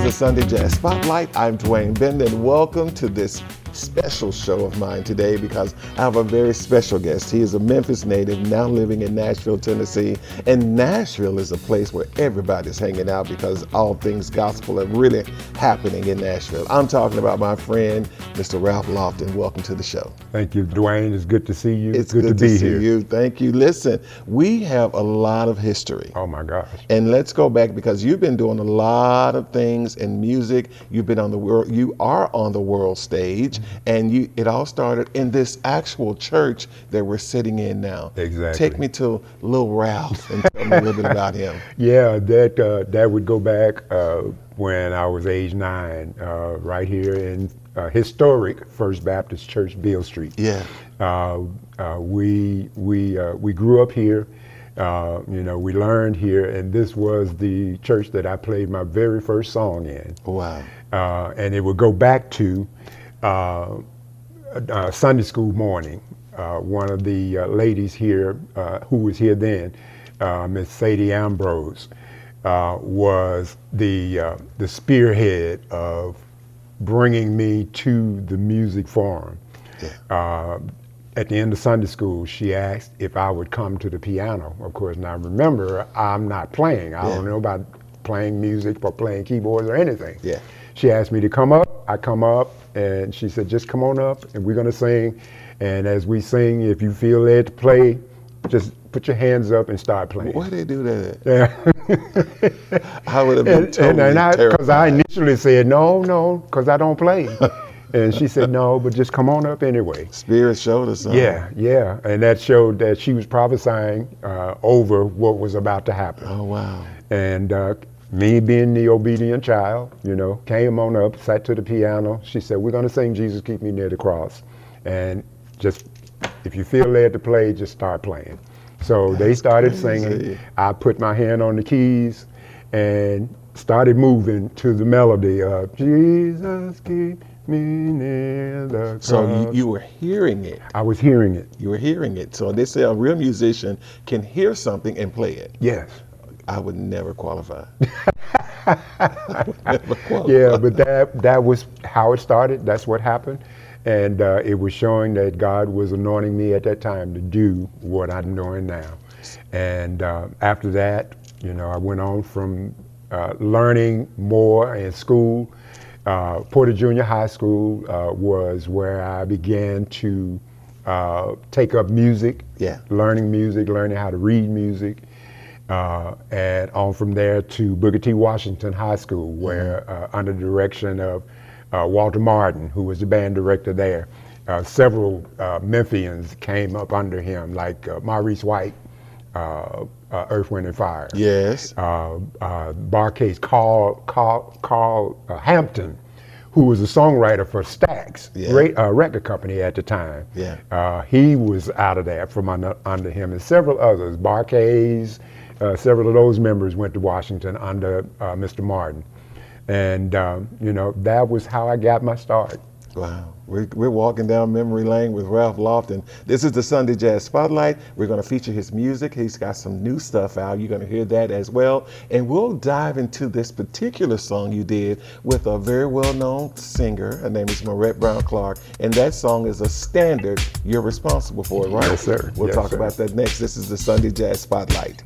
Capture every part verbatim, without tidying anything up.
the Sunday Jazz Spotlight. I'm Dwayne Benden, and welcome to this special show of mine today because I have a very special guest. He is a Memphis native, now living in Nashville, Tennessee. And Nashville is a place where everybody's hanging out because all things gospel are really happening in Nashville. I'm talking about my friend, Mister Ralph Lofton. Welcome to the show. Thank you, Dwayne. It's good to see you. It's good, good to, to be see here. you. Thank you. Listen, we have a lot of history. Oh my gosh. And let's go back because you've been doing a lot of things in music. You've been on the world, you are on the world stage, and you it all started in this actual church that we're sitting in now. Exactly. Take me to Lil Ralph and tell me a little bit about him. Yeah, that uh, that would go back uh, when I was age nine, uh, right here in uh, historic First Baptist Church, Beale Street. Yeah. Uh, uh, we we uh, we grew up here. Uh, you know, we learned here, and this was the church that I played my very first song in. Wow. Uh, and it would go back to uh, uh, Sunday school morning. Uh, one of the uh, ladies here, uh, who was here then, uh, Miss Sadie Ambrose, uh, was the uh, the spearhead of bringing me to the music forum. Yeah. Uh, At the end of Sunday school, she asked if I would come to the piano. Of course, now remember, I'm not playing. I Yeah. don't know about playing music or playing keyboards or anything. Yeah. She asked me to come up. I come up, and she said, just come on up, and we're going to sing. And as we sing, if you feel led to play, just put your hands up and start playing. Why they do that? Yeah. I would have been and, totally and, and I, because I terrified. initially said, no, no, because I don't play. And she said, no, but just come on up anyway. Spirit showed us something. Yeah, yeah, and that showed that she was prophesying uh, over what was about to happen. Oh, wow. And uh, me being the obedient child, you know, came on up, sat to the piano. She said, we're going to sing Jesus Keep Me Near the Cross. And just, if you feel led to play, just start playing. So That's they started crazy. singing. I put my hand on the keys and started moving to the melody of Jesus Keep Me Near the Cross. So you, you were hearing it. I was hearing it. You were hearing it. So they say a real musician can hear something and play it. Yes. I would never qualify. I would never qualify. Yeah, but that that was how it started. That's what happened. And uh, it was showing that God was anointing me at that time to do what I'm doing now. And uh, after that, you know, I went on from uh, learning more in school. Uh, Porter Junior High School uh, was where I began to uh, take up music, Yeah. learning music, learning how to read music. Uh, and on from there to Booker T. Washington High School, where uh, under the direction of uh, Walter Martin, who was the band director there, uh, several uh, Memphians came up under him, like uh, Maurice White, uh, uh, Earth, Wind and Fire. Yes. Uh, uh, Barcase, Carl, Carl, Carl uh, Hampton, who was a songwriter for Stax, Yeah. great uh, record company at the time. Yeah. Uh, he was out of there from under, under him, and several others. Barcase, uh, several of those members went to Washington under uh, Mister Martin. And, um, you know, that was how I got my start. Wow. We're, we're walking down memory lane with Ralph Lofton. This is the Sunday Jazz Spotlight. We're going to feature his music. He's got some new stuff out. You're going to hear that as well. And we'll dive into this particular song you did with a very well-known singer. Her name is Marette Brown Clark. And that song is a standard. You're responsible for it, right? Yes, sir. We'll Yes, talk sir. about that next. This is the Sunday Jazz Spotlight.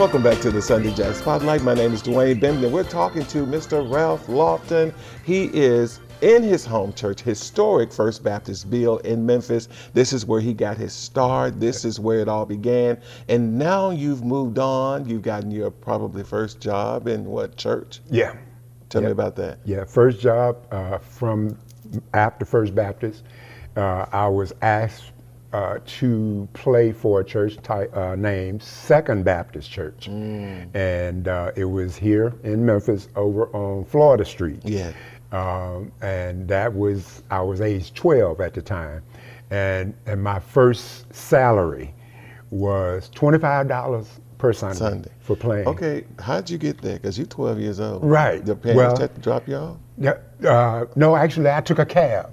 Welcome back to the Sunday Jazz Spotlight. My name is Dwayne Bimden. We're talking to Mister Ralph Lofton. He is in his home church, historic First Baptist Beale in Memphis. This is where he got his start. This is where it all began. And now you've moved on. You've gotten your probably first job in what, church? Yeah. Tell yeah. me about that. Yeah, first job uh, from after First Baptist. Uh, I was asked Uh, to play for a church ty- uh, named Second Baptist Church. Mm. And uh, it was here in Memphis over on Florida Street. Yeah. Um, and that was, I was age twelve at the time. And, and my first salary was twenty-five dollars per Sunday, Sunday. for playing. Okay, how'd you get there? Because you're twelve years old. Right. Your parents Well, had to drop you off? Yeah, uh, no, actually, I took a cab.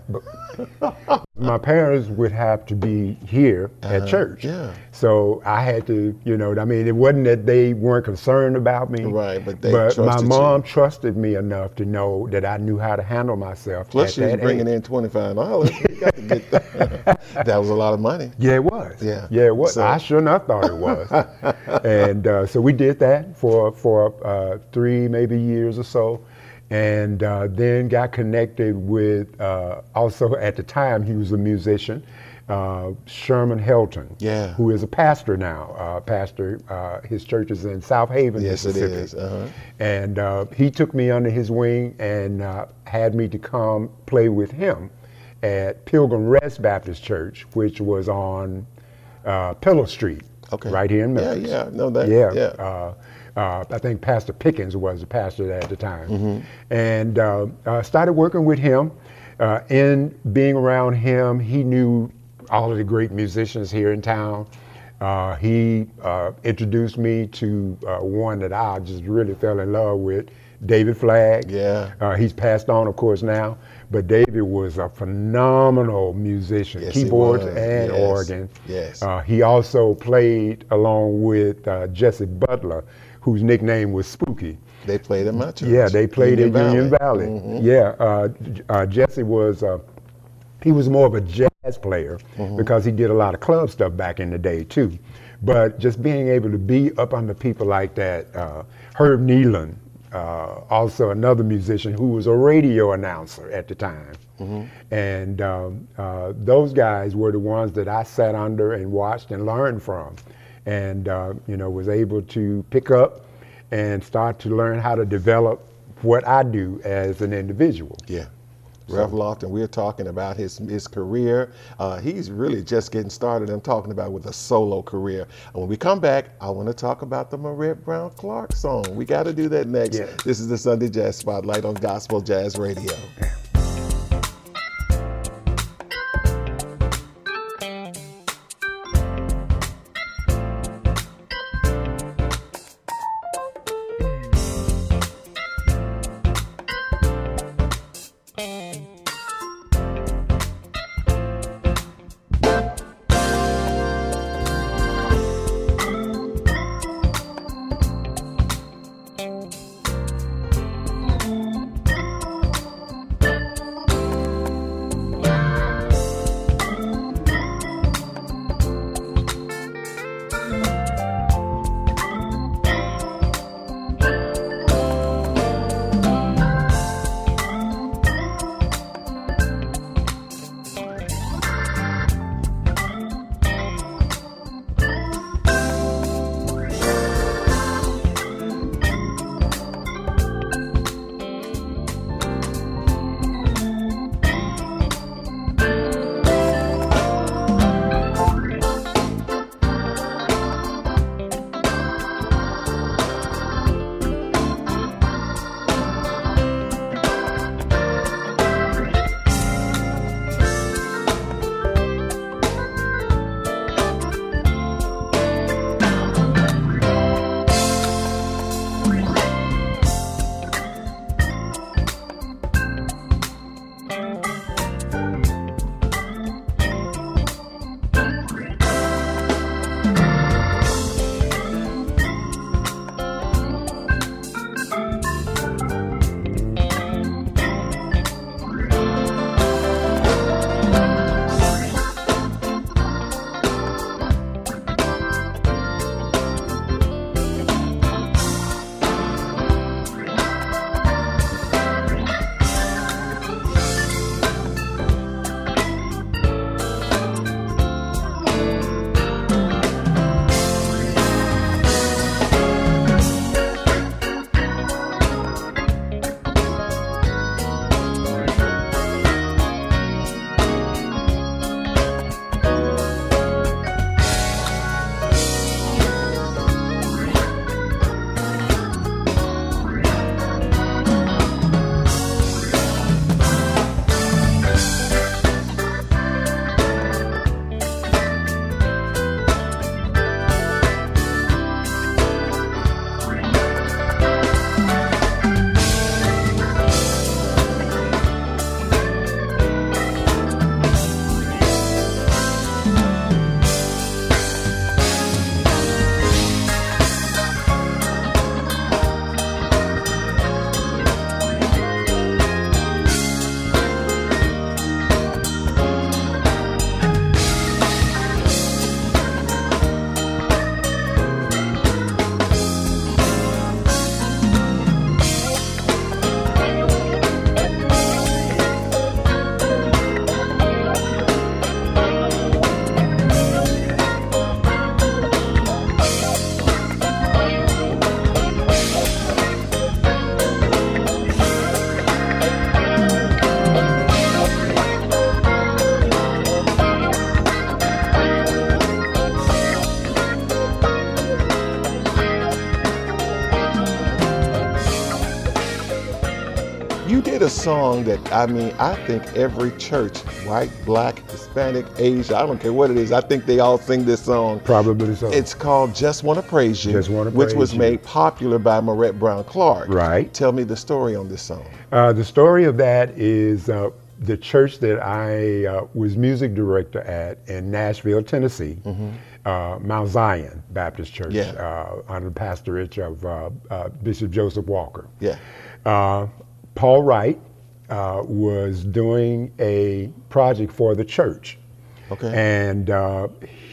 My parents would have to be here uh, at church. Yeah. So I had to, you know, I mean, it wasn't that they weren't concerned about me. Right, but they But my trusted mom you. trusted me enough to know that I knew how to handle myself. Plus, at she was that bringing age. in twenty-five dollars. You got to get that. That was a lot of money. Yeah, it was. Yeah. Yeah, it was. So- I sure enough thought it was. And uh, so we did that for for uh, three, maybe years or so. And uh, then got connected with, uh, also at the time, he was a musician, uh, Sherman Helton, Yeah. who is a pastor now. Uh, pastor, uh, his church is in South Haven, Yes, it Mississippi. is. Uh-huh. And uh, he took me under his wing and uh, had me to come play with him at Pilgrim Rest Baptist Church, which was on uh, Pillow Street, Okay. right here in Yeah, Memphis. yeah, I know that. Yeah. Yeah. Uh, uh, I think Pastor Pickens was the pastor there at the time. Mm-hmm. And uh, uh, started working with him. Uh, in being around him, he knew all of the great musicians here in town. Uh, he uh, introduced me to uh, one that I just really fell in love with, David Flagg. Yeah. Uh, he's passed on, of course, now. But David was a phenomenal musician, Yes, he keyboards was. and Yes. organ. Yes. Uh, he also played along with uh, Jesse Butler, whose nickname was Spooky. They played at my church. Yeah, they played Union at Union Valley. Valley. Mhm. Yeah, uh, J- uh, Jesse was, uh, he was more of a jazz player Mm-hmm. because he did a lot of club stuff back in the day too. But just being able to be up under people like that, uh, Herb Nealon, uh, also another musician who was a radio announcer at the time. Mm-hmm. And um, uh, those guys were the ones that I sat under and watched and learned from. And, uh, you know, was able to pick up and start to learn how to develop what I do as an individual. Yeah. Ralph Lofton, we're talking about his his career. Uh, he's really just getting started. I'm talking about with a solo career. And when we come back, I want to talk about the Marette Brown Clark song. We got to do that next. Yeah. This is the Sunday Jazz Spotlight on Gospel Jazz Radio. song that, I mean, I think every church, white, black, Hispanic, Asian, I don't care what it is, I think they all sing this song. Probably so. It's called Just Want to Praise You, Just Wanna which Praise was You. made popular by Marette Brown Clark. Right. Tell me the story on this song. Uh, the story of that is uh, the church that I uh, was music director at in Nashville, Tennessee, mm-hmm. uh, Mount Zion Baptist Church, Yeah. uh, under the pastorate of uh, uh, Bishop Joseph Walker. Yeah. Uh, Paul Wright uh, was doing a project for the church. Okay. And uh,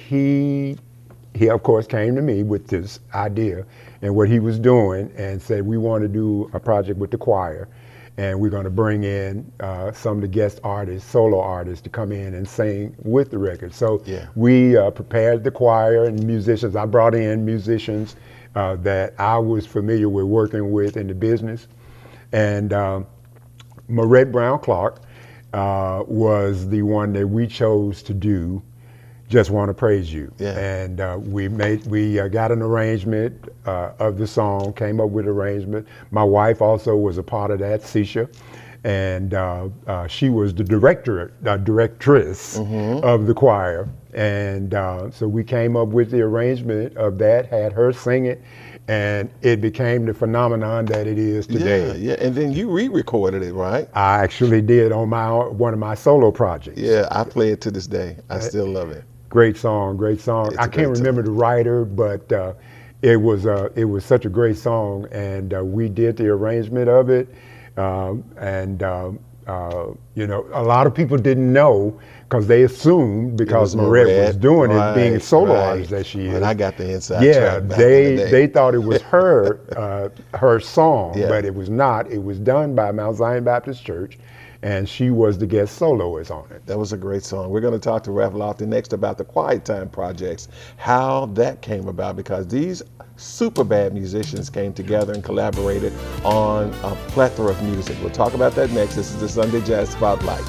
he, he, of course, came to me with this idea and what he was doing and said, we want to do a project with the choir. And we're going to bring in uh, some of the guest artists, solo artists, to come in and sing with the record. So Yeah. we uh, prepared the choir and musicians. I brought in musicians uh, that I was familiar with working with in the business. And um, Marette Brown Clark uh, was the one that we chose to do Just Want to Praise You. Yeah. And uh, we made we uh, got an arrangement uh, of the song, came up with an arrangement. My wife also was a part of that, Sisha, and uh, uh, she was the director, uh, directress Mm-hmm. of the choir. And uh, so we came up with the arrangement of that, had her sing it, and it became the phenomenon that it is today. Yeah, yeah. And then you re-recorded it, right? I actually did on my one of my solo projects. Yeah, I play it to this day. I still love it. Great song, great song. It's a I can't great remember the writer, but uh, it was uh, it was such a great song, and uh, we did the arrangement of it. Um, and um, uh, you know, a lot of people didn't know because they assumed because was Marette was Marette, doing it, being a right, solo right. artist that she is. And I got the inside yeah, track back they in the day. they thought it was her uh, her song, Yeah. but it was not. It was done by Mount Zion Baptist Church, and she was the guest soloist on it. That was a great song. We're going to talk to Ralph Lofton next about the Quiet Time projects, how that came about, because these super bad musicians came together and collaborated on a plethora of music. We'll talk about that next. This is the Sunday Jazz Spotlight.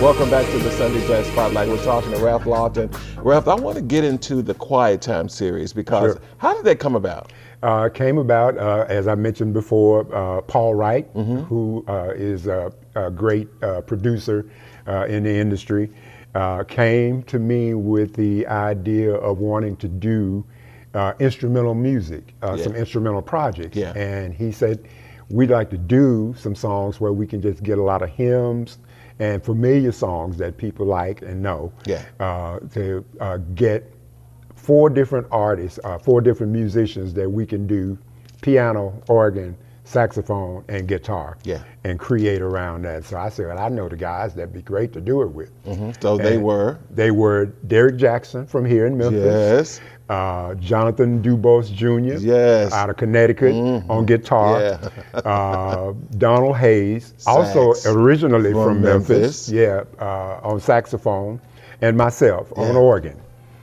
Welcome back to the Sunday Jazz Spotlight. We're talking to Ralph Lawton. Ralph, I want to get into the Quiet Time series because Sure. how did that come about? Uh, came about, uh, as I mentioned before, uh, Paul Wright, mm-hmm. who uh, is a, a great uh, producer uh, in the industry, uh, came to me with the idea of wanting to do uh, instrumental music, uh, Yeah. some instrumental projects. Yeah. And he said, we'd like to do some songs where we can just get a lot of hymns and familiar songs that people like and know, Yeah. uh, to uh, get four different artists, uh, four different musicians that we can do piano, organ, saxophone, and guitar, Yeah. and create around that. So I said, well, I know the guys that'd be great to do it with. Mm-hmm. So they And were? They were Derek Jackson from here in Memphis. Yes. Uh, Jonathan Dubose Junior Yes. out of Connecticut Mhm. on guitar. Yeah. uh, Donald Hayes, Sax. also originally From from, Memphis. Memphis. Yeah, uh, on saxophone, and myself on Yeah. organ.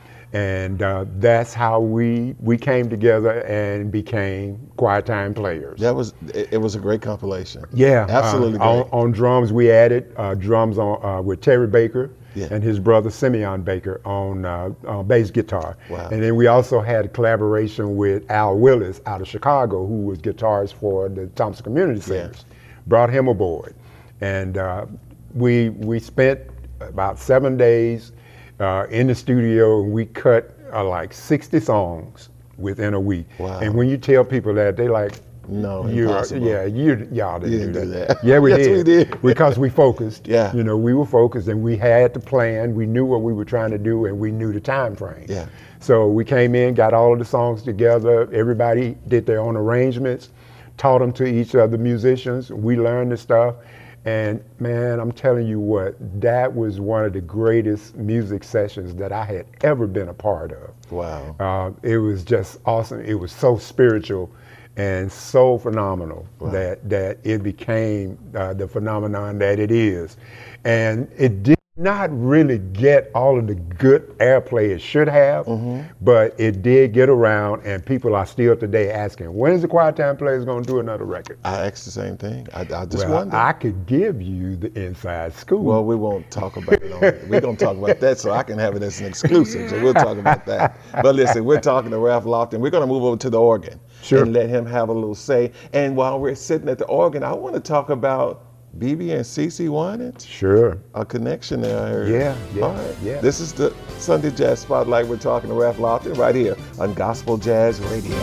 And uh, that's how we we came together and became Quiet Time Players. That was, it, it was a great compilation. Yeah, Absolutely uh, on, great. on drums, we added uh, drums on uh, with Terry Baker Yeah. and his brother Simeon Baker on uh, uh, bass guitar. Wow. And then we also had a collaboration with Al Willis out of Chicago, who was guitarist for the Thompson Community Singers. Brought him aboard, and uh, we we spent about seven days uh, in the studio, and we cut uh, like sixty songs within a week. Wow. And when you tell people that, they like, No, you're, impossible. yeah, you, y'all didn't, You didn't do, do that. that. Yeah, we Yes, did. we did. Because we focused. Yeah. You know, we were focused, and we had the plan. We knew what we were trying to do, and we knew the time frame. Yeah. So we came in, got all of the songs together. Everybody did their own arrangements, taught them to each other musicians. We learned the stuff. And man, I'm telling you what, that was one of the greatest music sessions that I had ever been a part of. Wow. Uh, it was just awesome. It was so spiritual and so phenomenal Wow. that that it became uh, the phenomenon that it is. And it did not really get all of the good airplay it should have, Mm-hmm. but it did get around, and people are still today asking, when is the Quiet Time Players going to do another record? I asked the same thing. I, I just Well, wondered. I could give you the inside scoop. Well, we won't talk about it. On, we're going to talk about that so I can have it as an exclusive. So we'll talk about that. But listen, we're talking to Ralph Lawton. We're going to move over to the organ Sure. and let him have a little say. And while we're sitting at the organ, I want to talk about B B and CeCe Winans. Sure. A connection there. I heard. Yeah, yeah, All right. yeah. This is the Sunday Jazz Spotlight. We're talking to Ralph Lawton right here on Gospel Jazz Radio.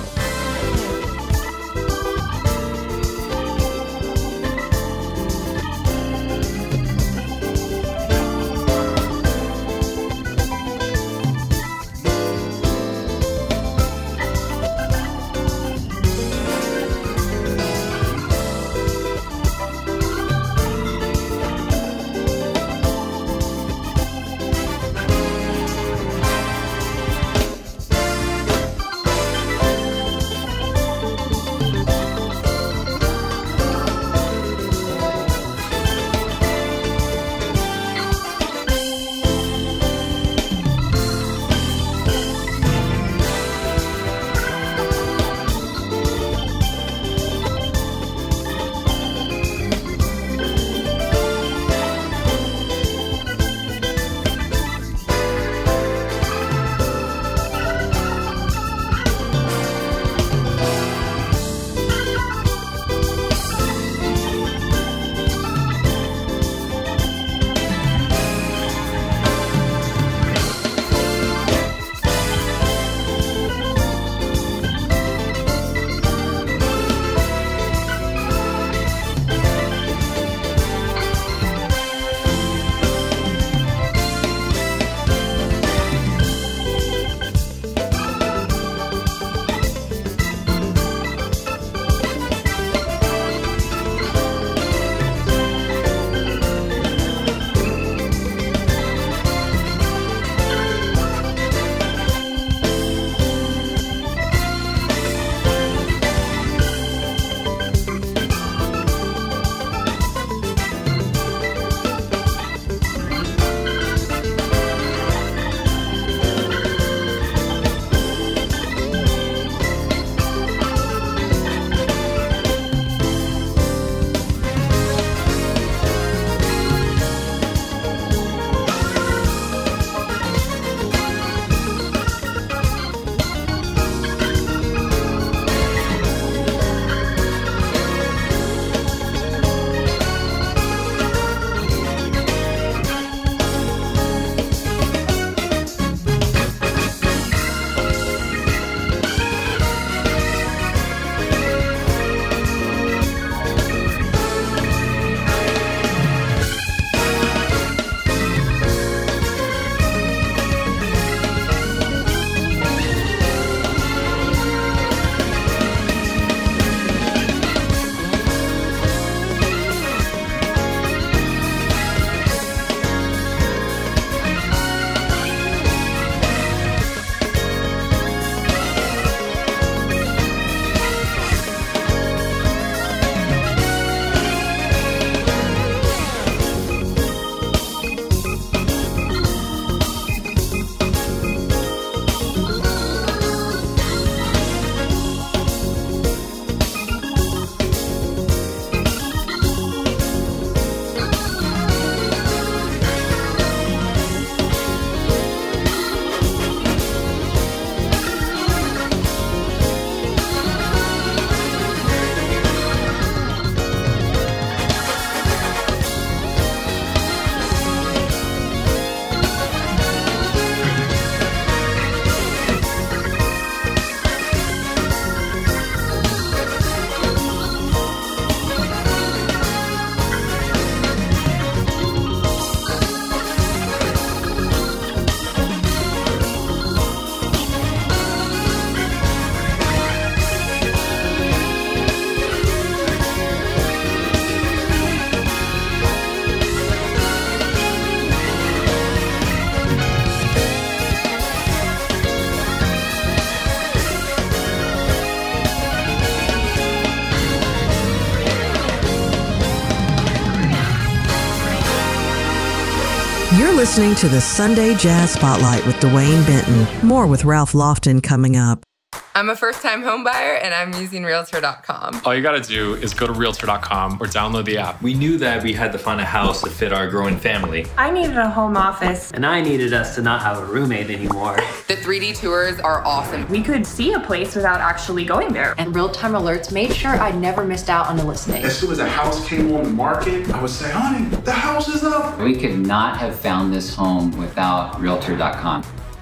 You're listening to the Sunday Jazz Spotlight with Dwayne Benton. More with Ralph Lofton coming up. I'm a first-time home buyer, and I'm using Realtor dot com. All you got to do is go to Realtor dot com or download the app. We knew that we had to find a house to fit our growing family. I needed a home office. And I needed us to not have a roommate anymore. The three D tours are awesome. We could see a place without actually going there. And real-time alerts made sure I never missed out on a listing. As soon as a house came on the market, I would say, honey, the house is up. We could not have found this home without Realtor dot com.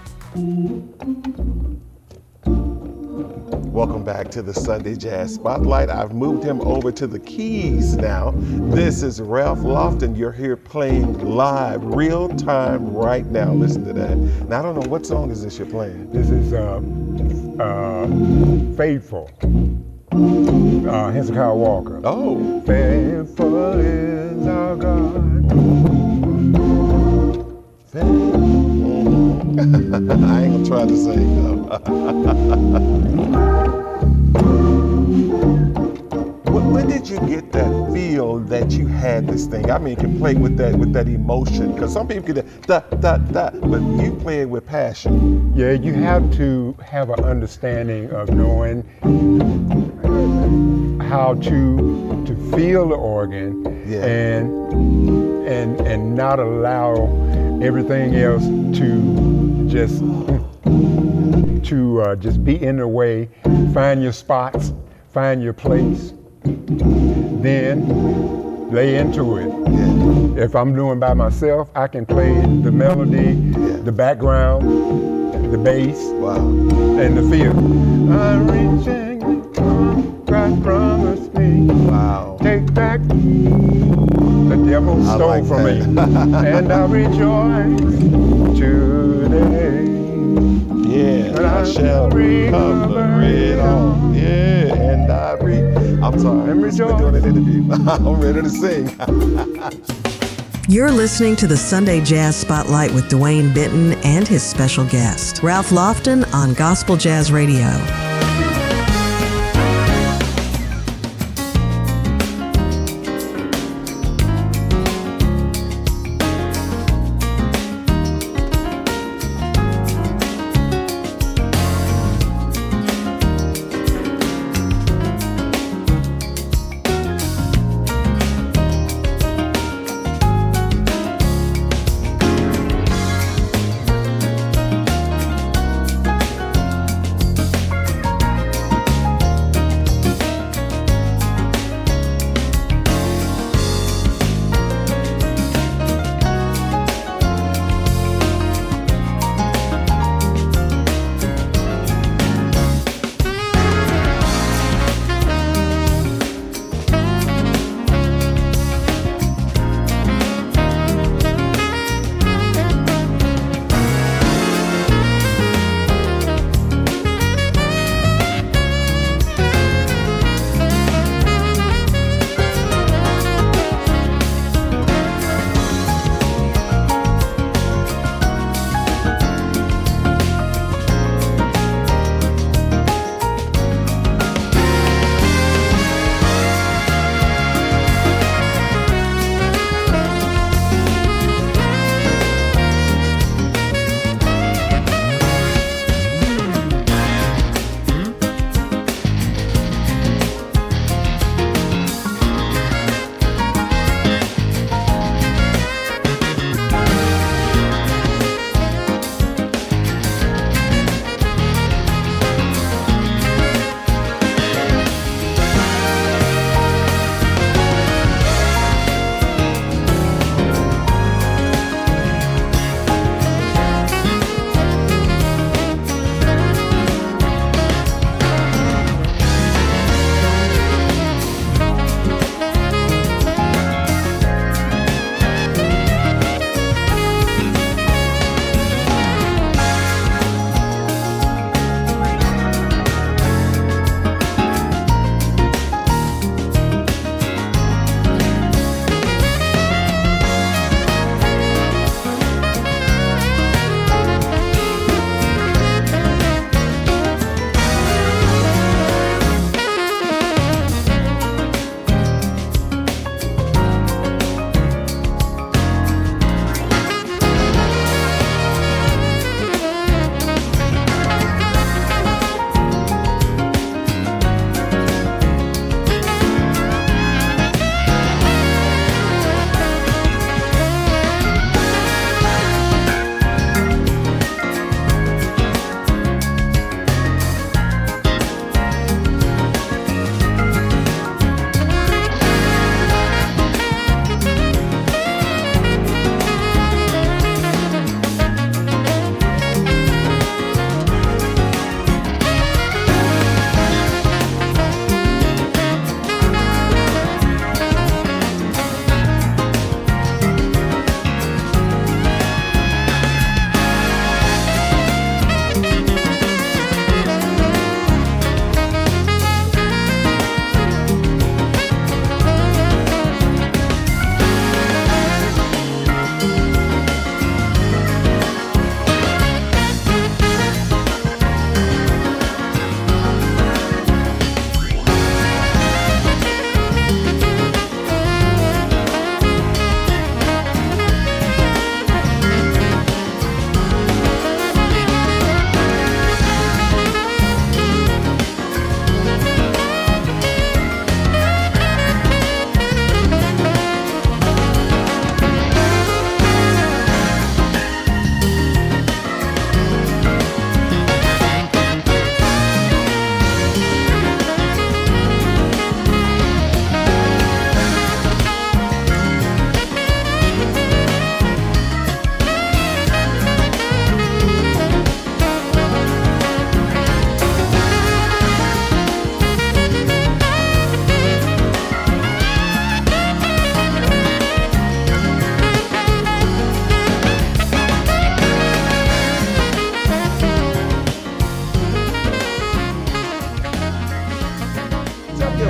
Welcome back to the Sunday Jazz Spotlight. I've moved him over to the keys now. This is Ralph Lofton. You're here playing live, real time, right now. Listen to that. Now, I don't know, what song is this you're playing? This is uh, uh, Faithful. Uh, Hezekiah Walker. Oh. Faithful is our God. Faithful. I ain't gonna try to sing though. when, when did you get that feel that you had this thing? I mean, you can play with that with that emotion, because some people can da da da, but you play it with passion. Yeah, you have to have an understanding of knowing how to to feel the organ, yeah. and and and not allow everything else to just to uh, just be in the way. Find your spots, find your place, then lay into it. Yeah. If I'm doing by myself, I can play the melody, yeah. the background, the bass, wow. and the feel. I'm reaching, God promised me. Wow. Take back the devil I stole like from that. me, and I rejoice today. Yeah, But I, I shall recover it all. Yeah, and I re. I'm sorry, I'm doing an interview. I'm ready to sing. You're listening to the Sunday Jazz Spotlight with Dwayne Benton and his special guest, Ralph Lofton, on Gospel Jazz Radio.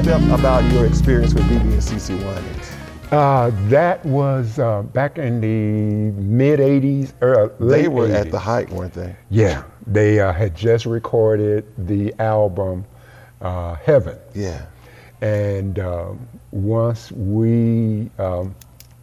me about your experience with B B and C C Winans. Uh, that was uh, back in the mid eighties, or late They were eighties. at the height, weren't they? Yeah, they uh, had just recorded the album uh, Heaven. Yeah. And um, once we, um,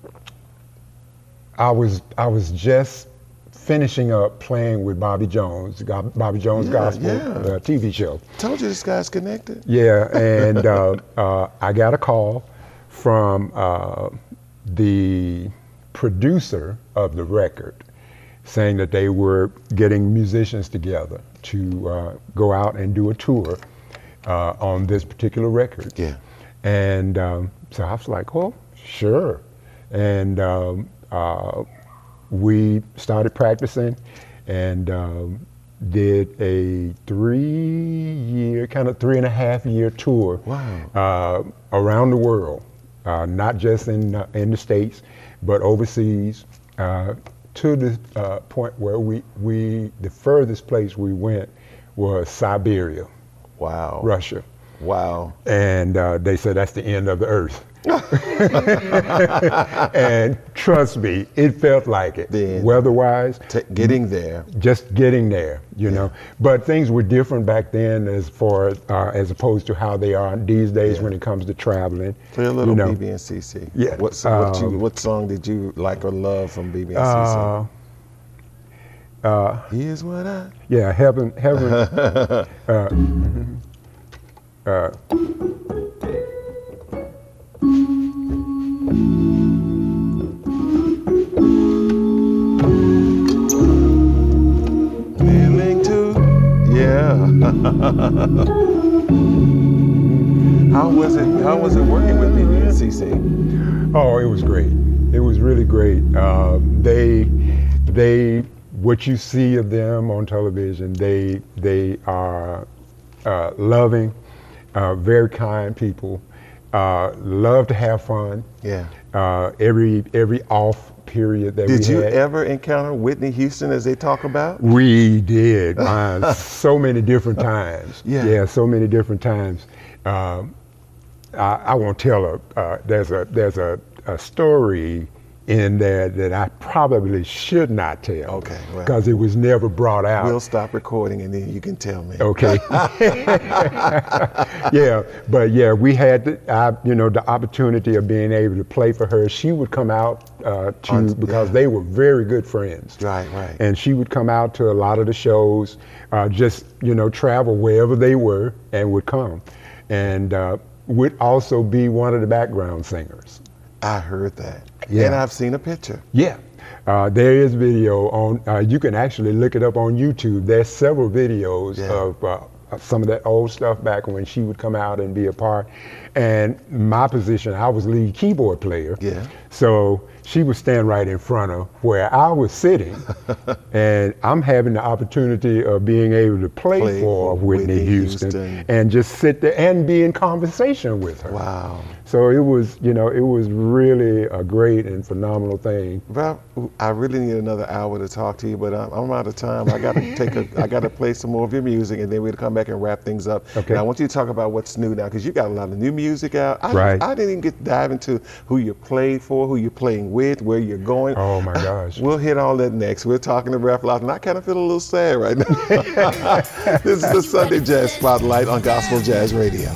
I was I was just finishing up playing with Bobby Jones, Bobby Jones Yeah, Gospel yeah. Uh, T V show. Told you this guy's connected. Yeah, and uh, uh, I got a call from uh, the producer of the record saying that they were getting musicians together to uh, go out and do a tour uh, on this particular record. Yeah. And um, so I was like, oh, sure. And um, uh, we started practicing and um, did a three-year, kind of three and a half year tour Wow. uh, around the world, uh, not just in uh, in the States, but overseas, uh, to the uh, point where we, we, the furthest place we went was Siberia, Wow. Russia. Wow. And uh, they said that's the end of the earth. And trust me, it felt like it. Then Weather-wise, T- getting there. just getting there, you know. But things were different back then as far uh, as opposed to how they are these days Yeah. when it comes to traveling. Play a little you know. B B and C C. Yeah, What, so what, you, um, what song did you like or love from B B and Uh, uh, C C? Here's what I... yeah, heaven, heaven. uh, mhm. uh, Feeling too? Yeah. How was it? How was it working with B B and C C? Oh, it was great. It was really great. Uh, they, they, what you see of them on television, they, they are uh, loving, uh, very kind people. Uh, love to have fun. Yeah. Uh, every every off period that Did we you had. ever encounter Whitney Houston as they talk about? We did, man, so many different times. Yeah. Yeah, so many different times. Um, I, I won't tell a, uh, there's a, there's a, a story in there that I probably should not tell. Okay, well. Because it was never brought out. We'll stop recording and then you can tell me. Okay. Yeah, but yeah, we had the, uh, you know, the opportunity of being able to play for her. She would come out uh, to On- because yeah. they were very good friends. Right, right. And she would come out to a lot of the shows, uh, just you know, travel wherever they were and would come, and uh, would also be one of the background singers. I heard that. Yeah. And I've seen a picture. Yeah. Uh, there is video on, uh, you can actually look it up on YouTube. There's several videos Yeah. of uh, of some of that old stuff back when she would come out and be a part. And my position, I was lead keyboard player. Yeah. So she would stand right in front of where I was sitting. And I'm having the opportunity of being able to play, Play for for Whitney, Whitney Houston, Houston. and just sit there and be in conversation with her. Wow. So it was, you know, it was really a great and phenomenal thing. Well, I really need another hour to talk to you, but I'm, I'm out of time. I got to take a, I got to play some more of your music, and then we'll come back and wrap things up. Okay. And I want you to talk about what's new now, because you got a lot of new music out. I, Right. I didn't even get to dive into who you played for, who you're playing with, where you're going. Oh my gosh. We'll hit all that next. We're talking to Ralph Lawson. I kind of feel a little sad right now. This is the Sunday Jazz Spotlight on Gospel Jazz Radio.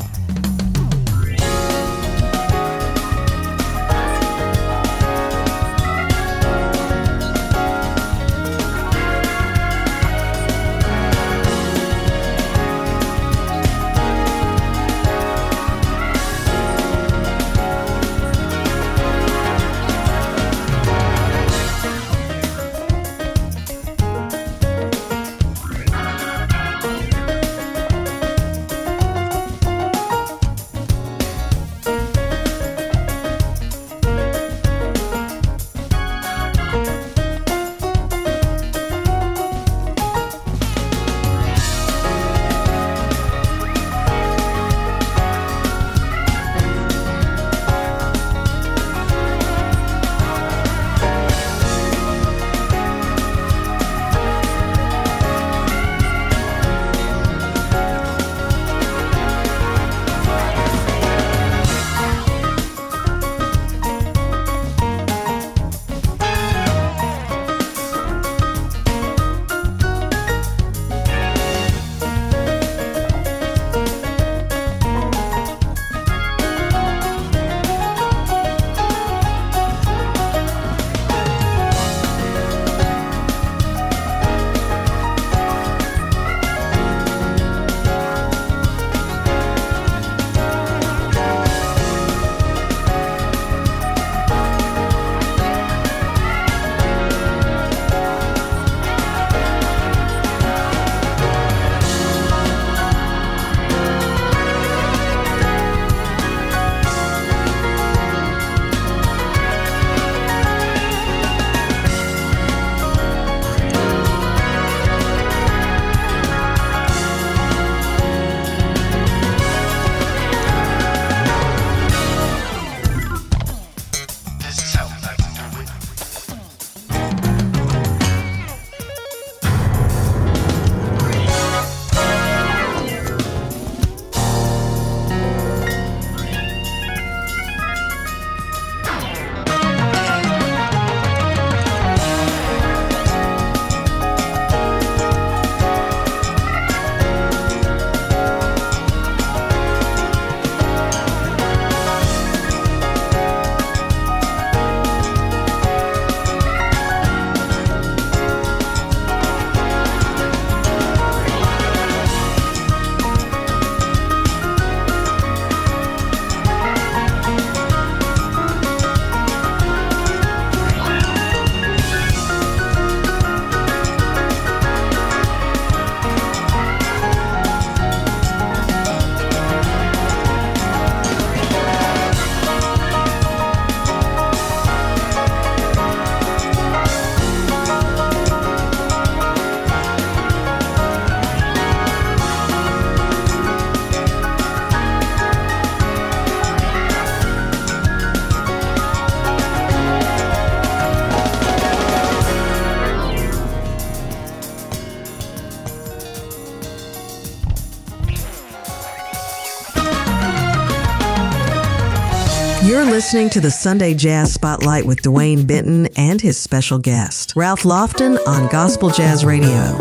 You're listening to the Sunday Jazz Spotlight with Dwayne Benton and his special guest, Ralph Lofton, on Gospel Jazz Radio.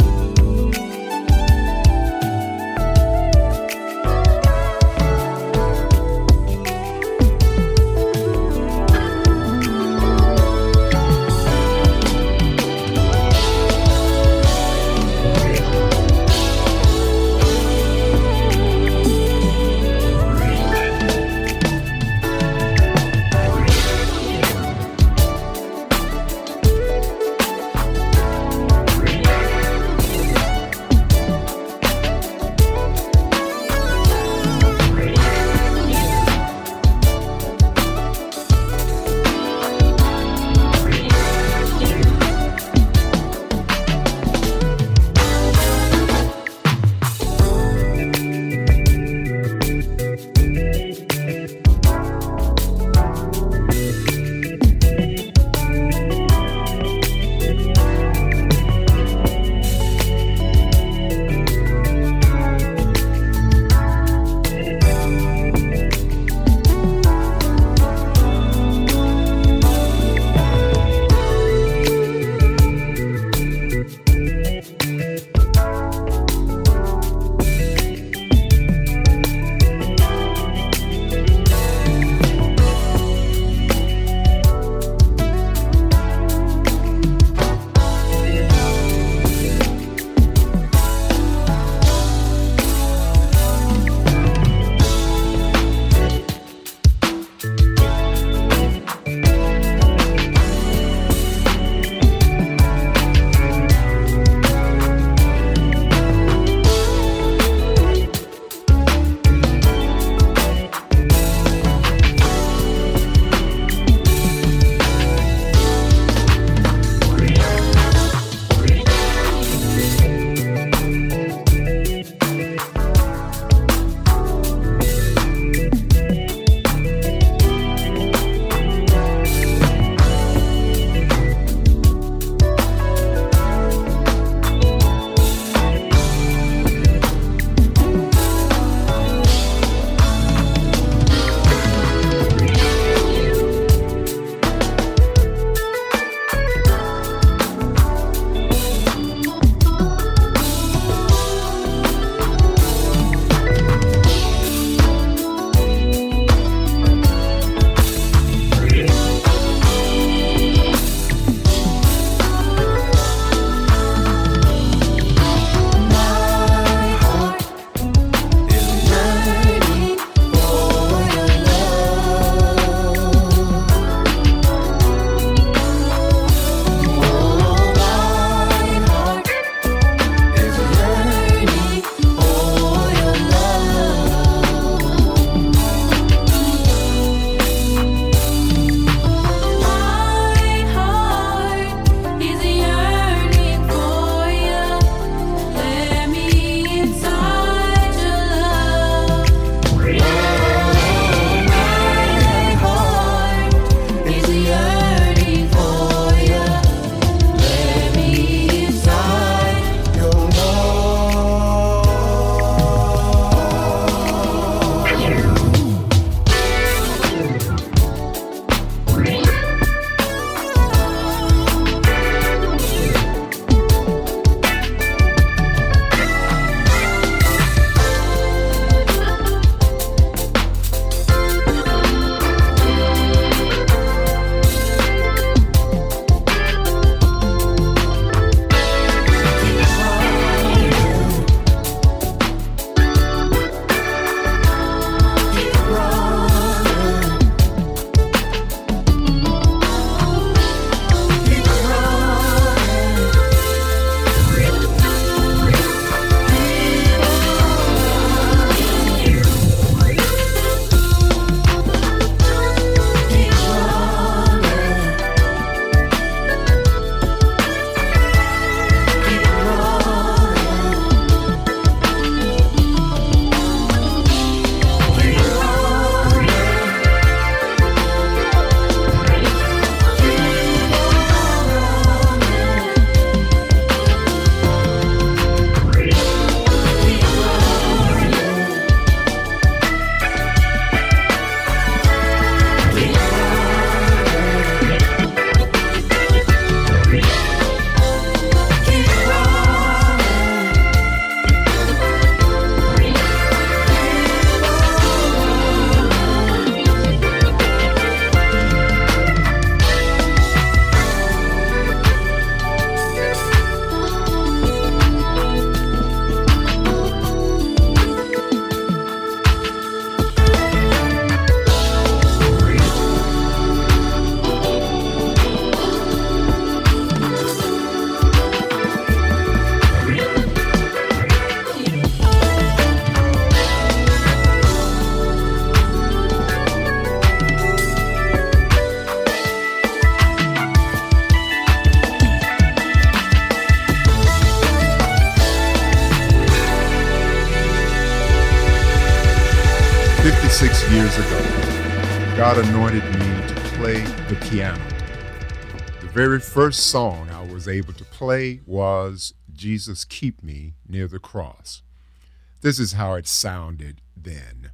fifty-six years ago, God anointed me to play the piano. The very first song I was able to play was Jesus Keep Me Near the Cross. This is how it sounded then.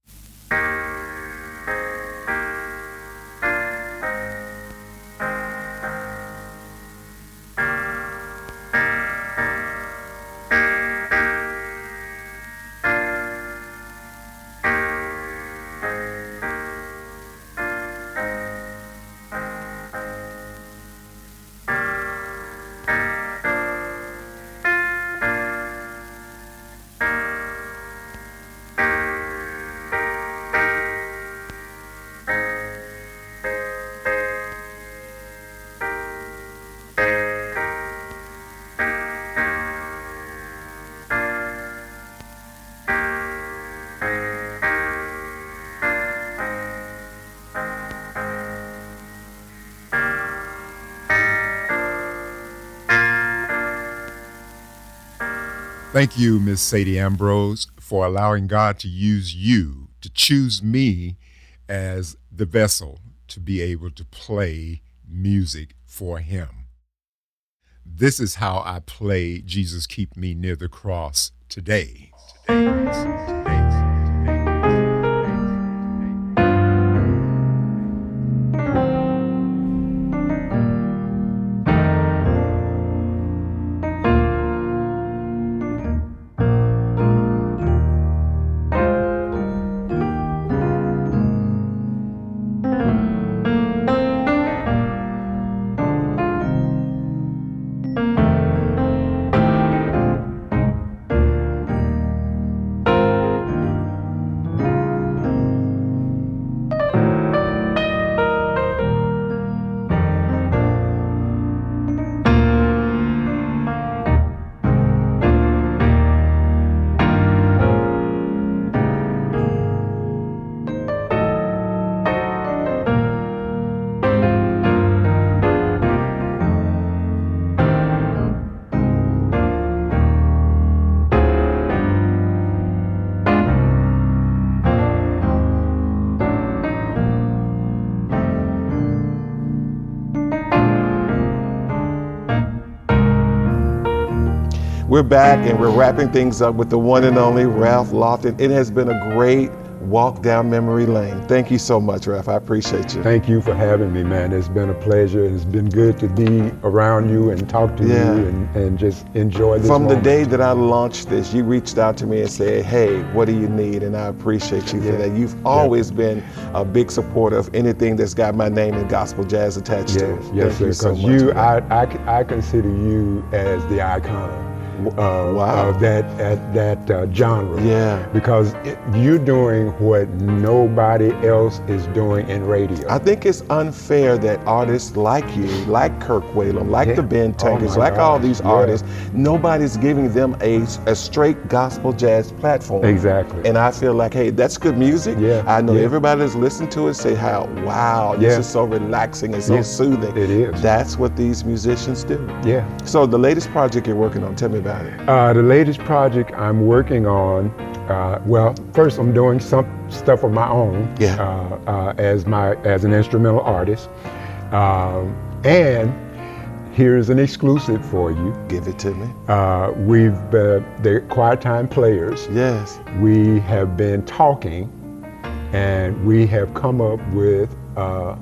Thank you, Miss Sadie Ambrose, for allowing God to use you to choose me as the vessel to be able to play music for him. This is how I play Jesus Keep Me Near the Cross today. Today, today. We're back and we're wrapping things up with the one and only Ralph Lofton. It has been a great walk down memory lane. Thank you so much, Ralph. I appreciate you. Thank you for having me, man. It's been a pleasure. It's been good to be around you and talk to Yeah. you and, and just enjoy this From moment. the day that I launched this, you reached out to me and said, hey, what do you need? And I appreciate you for Yeah. that. You've always yeah. been a big supporter of anything that's got my name in gospel jazz attached yes, to it. Yes, Thank sir. you so Because much. you, I, I, I consider you as the icon. Uh, wow. of that at that uh, genre. Yeah. Because it, you're doing what nobody else is doing in radio. I think it's unfair that artists like you, like Kirk Whalum, like yeah. the Ben Tankers, oh like gosh. all these yeah. artists, nobody's giving them a, a straight gospel jazz platform. Exactly. And I feel like, hey, that's good music. Yeah. I know yeah. everybody that's listened to it say how, wow, this yeah. is so relaxing and so yeah. soothing. It is. That's what these musicians do. Yeah. So the latest project you're working on, tell me about it. Uh, the latest project I'm working on, uh, well, first I'm doing some stuff of my own yeah. uh, uh, as my as an instrumental artist, um, and here's an exclusive for you. Give it to me. Uh, we've uh, the Quiet Time Players. Yes. We have been talking, and we have come up with a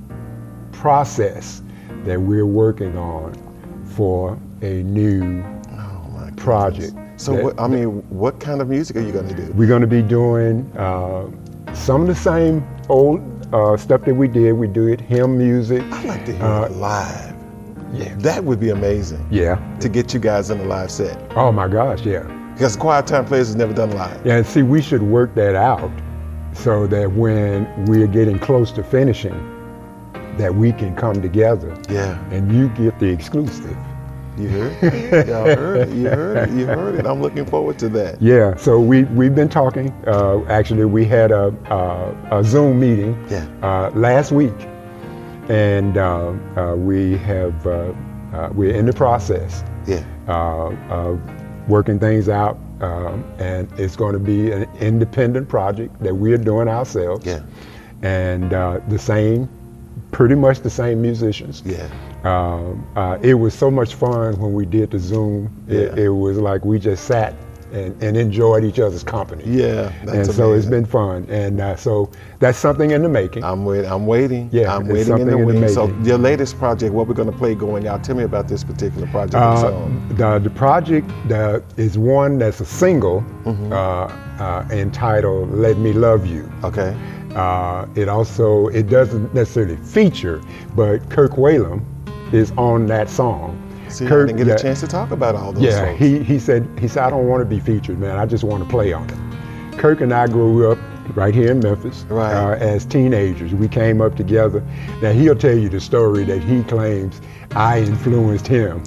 process that we're working on for a new project. So, that, what, I mean, what kind of music are you going to do? We're going to be doing uh, some of the same old uh, stuff that we did. We do it hymn music. I'd like to hear uh, it live. Yeah. That would be amazing. Yeah. To get you guys in a live set. Oh my gosh, yeah. Because Quiet Time Players has never done live. Yeah, and see, we should work that out so that when we're getting close to finishing, that we can come together. Yeah. And you get the exclusive. You heard it? Y'all heard it. You heard it. You heard it. I'm looking forward to that. Yeah. So we we've been talking. Uh, actually, we had a a, a Zoom meeting yeah. uh, last week, and uh, uh, we have uh, uh, we're in the process. Yeah. Uh, of working things out um, and it's going to be an independent project that we're doing ourselves. Yeah. And uh, the same, pretty much the same musicians. Yeah. Um, uh, it was so much fun when we did the Zoom. It, Yeah. it was like we just sat and, and enjoyed each other's company. Yeah, that's and so it's amazing. been fun. And uh, so that's something in the making. I'm wait, I'm waiting. Yeah, I'm it's waiting in the something in the wings. So making. your latest project, what we're going to play going out? Tell me about this particular project. and Uh, song. the, the project the, is one that's a single Mhm. uh, uh, entitled "Let Me Love You." Okay. Uh, it also it doesn't necessarily feature, but Kirk Whalum is on that song. See, Kirk, I didn't get yeah, a chance to talk about all those Yeah, folks. he he said he said I don't want to be featured, man. I just want to play on it. Kirk and I grew up right here in Memphis Right. uh, as teenagers. We came up together. Now he'll tell you the story that he claims I influenced him.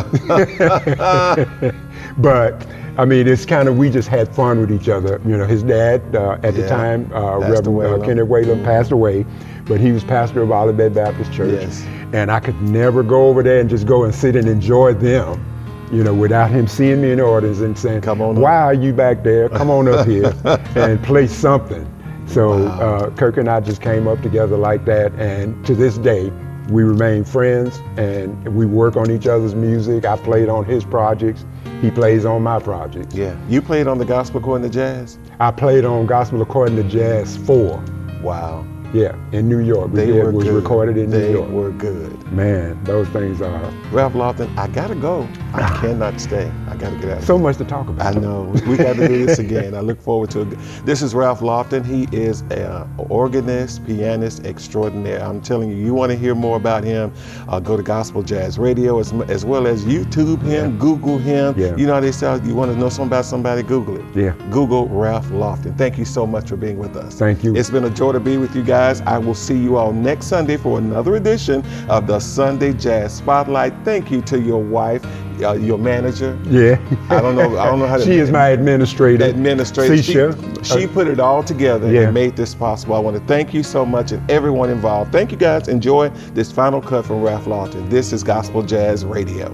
But I mean, it's kind of we just had fun with each other. You know, his dad uh, at Yeah. the time, uh, Pastor Reverend uh, Whalum. Kenneth Whalum, passed away, but he was pastor of Olivet Baptist Church, Yes. and I could never go over there and just go and sit and enjoy them. You know, without him seeing me in the audience and saying, Come on up. "Why are you back there? Come on up here and play something." So Wow. uh, Kirk and I just came up together like that, and to this day, we remain friends and we work on each other's music. I played on his projects, he plays on my projects. Yeah. You played on the Gospel According to Jazz? I played on Gospel According to Jazz four, Wow. yeah, in New York. We They did, were was good. recorded in they New York. were good. Man, those things are Ralph Lofton, I gotta go. I cannot stay. I gotta get out. so much to talk about. I know. We got to do this again. I look forward to it. This is Ralph Lofton. He is an organist, pianist extraordinaire. I'm telling you, you want to hear more about him, uh, go to Gospel Jazz Radio as, as well as YouTube him, Yeah. Google him. Yeah. You know how they say, you want to know something about somebody, Google it. Yeah. Google Ralph Lofton. Thank you so much for being with us. Thank you. It's been a joy to be with you guys. I will see you all next Sunday for another edition of the Sunday Jazz Spotlight. Thank you to your wife, uh, your manager. Yeah. I don't know. I don't know how to. She is my administrator. Administrator. She, Sisha. she put it all together Yeah. and made this possible. I want to thank you so much and everyone involved. Thank you guys. Enjoy this final cut from Ralph Lofton. This is Gospel Jazz Radio.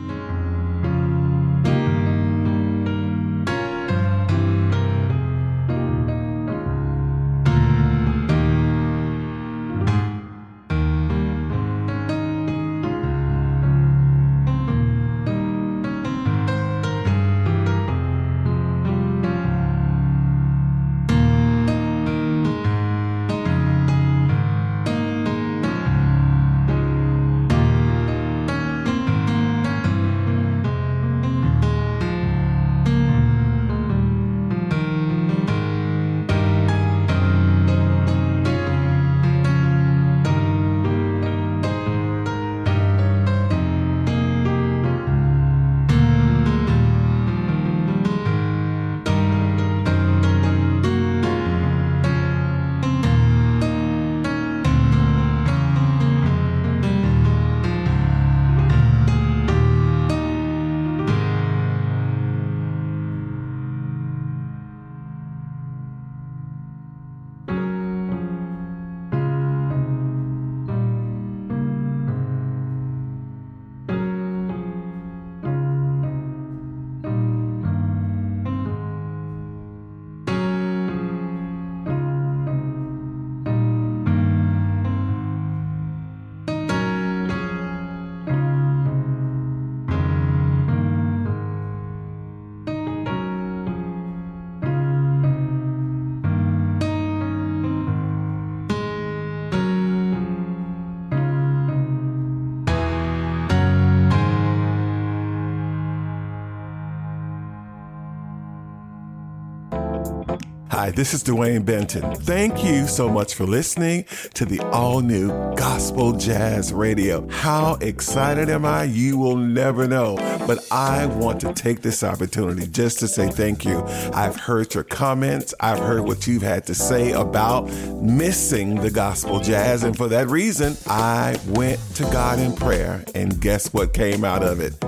Hi, this is Dwayne Benton. Thank you so much for listening to the all-new Gospel Jazz Radio. How excited am I? You will never know. But I want to take this opportunity just to say thank you. I've heard your comments. I've heard what you've had to say about missing the gospel jazz. And for that reason, I went to God in prayer. And guess what came out of it?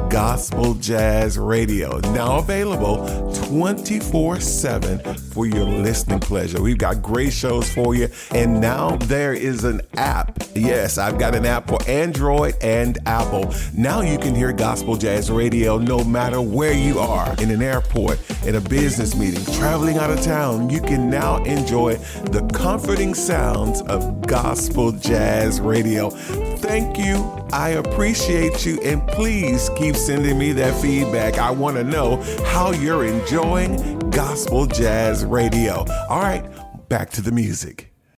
Gospel Jazz Radio. Now available twenty-four seven for your listening pleasure. We've got great shows for you. And now there is an app. Yes, I've got an app for Android and Apple. Now you can hear Gospel Jazz Radio no matter where you are, in an airport, in a business meeting, traveling out of town. You can now enjoy the comforting sounds of Gospel Jazz Radio. Thank you. I appreciate you, and please keep sending me that feedback. I want to know how you're enjoying Gospel Jazz Radio. All right, back to the music.